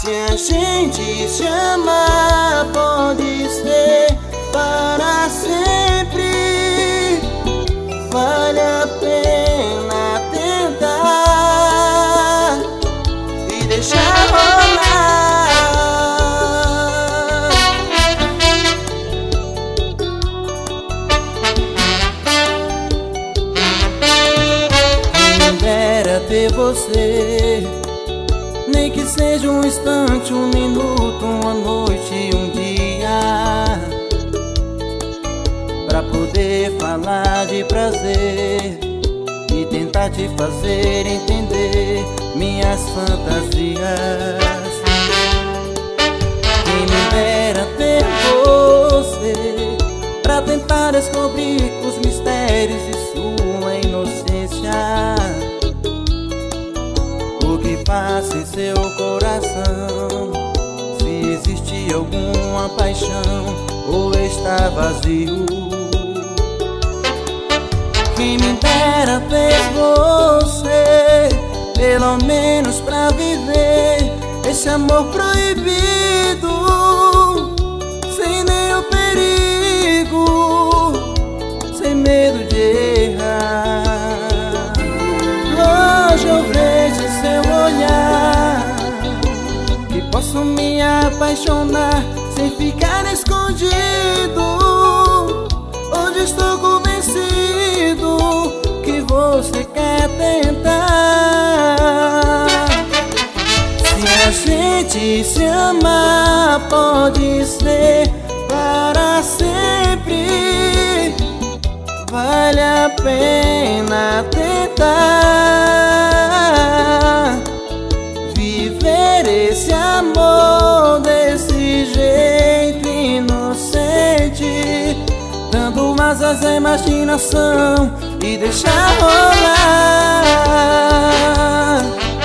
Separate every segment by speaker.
Speaker 1: Se a gente se amar, pode ser para sempre. Vale a pena tentar e deixar rolar. Quem dera ter você, nem que seja um instante, um minuto, uma noite, um dia, pra poder falar de prazer e tentar te fazer entender minhas fantasias. Quem me dera ter você, pra tentar descobrir os mistérios de sua inocência. O que passa em seu coração, se existe alguma paixão ou está vazio. Quem me dera ter você, pelo menos pra viver esse amor proibido, sem nenhum perigo, sem medo de errar. Hoje eu vejo em seu olhar que posso me apaixonar sem ficar escondido. Hoje estou convencido que você quer tentar. Se a gente se amar, pode ser para sempre. Vale a pena tentar viver esse amor desse jeito inocente, dando asas à imaginação e deixar rolar.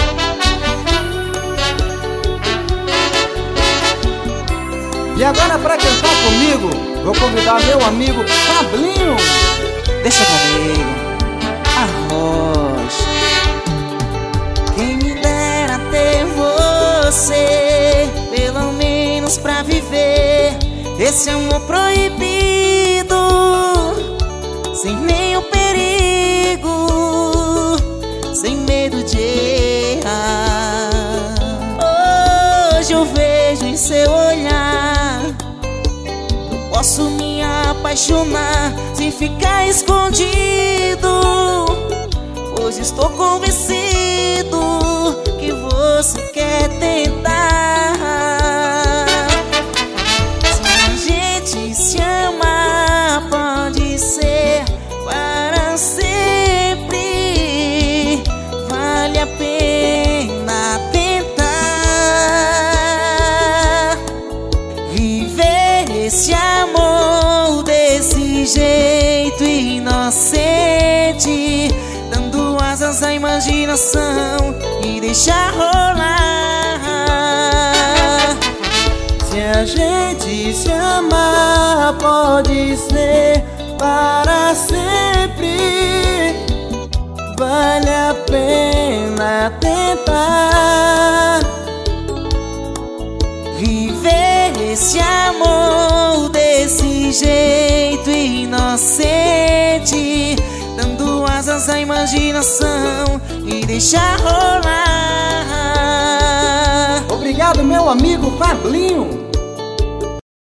Speaker 1: E agora, pra cantar comigo, vou convidar meu amigo Pablinho.
Speaker 2: Deixa comigo, arroz.
Speaker 3: Quem me dera ter você, pelo menos pra viver esse amor proibido, sem nenhum perigo, sem medo de errar. Hoje eu vejo em seu olhar, eu posso me apaixonar sem ficar escondido. Hoje estou convencido que você quer tentar. Se a gente se amar, pode ser para sempre. Vale a pena tentar viver esse amor desse jeito inocente, dando asas à imaginação e deixar rolar.
Speaker 1: Se a gente se amar, pode ser para sempre. Vale a pena tentar
Speaker 3: viver esse amor desse jeito inocente, dando asas à imaginação e deixar rolar.
Speaker 1: Obrigado, meu amigo Pablinho.